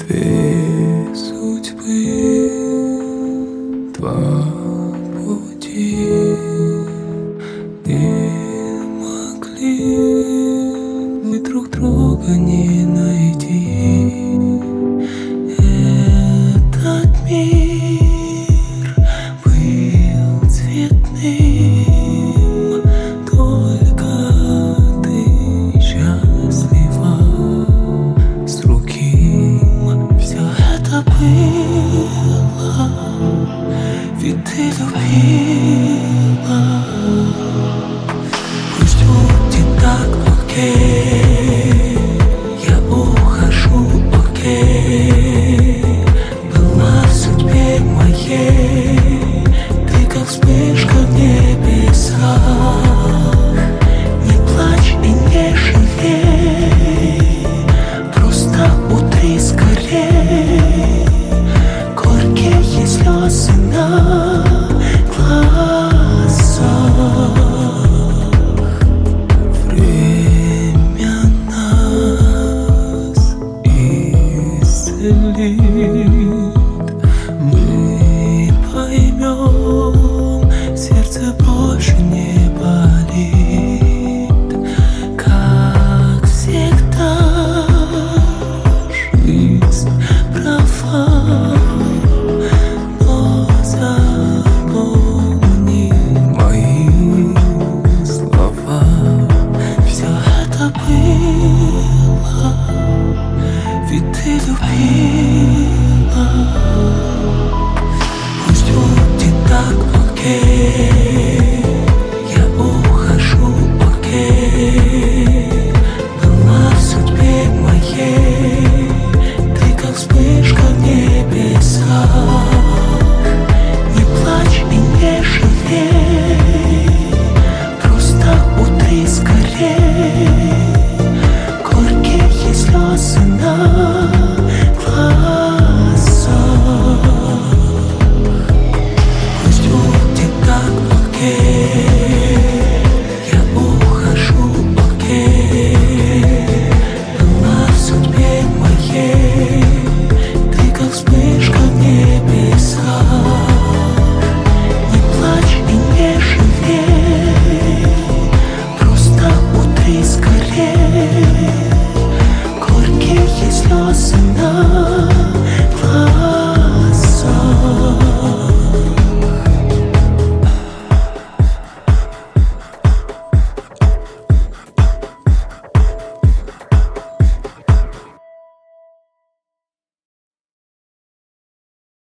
Две судьбы, два пути не могли мы друг друга не найти. Этот мир был цветным, только ты счастлива с другим. Все это было, ведь ты любила. Пусть будет так, окей, я ухожу, окей. Была в судьбе моей ты, как вспышка в небесах. Не плачь и не жалей, просто утри скорей горькие слезы на глазах. Время нас исцелит, мы поймем, сердце больше не болит. Как всегда, жизнь права, но запомни мои слова. Все это было, ведь ты любила.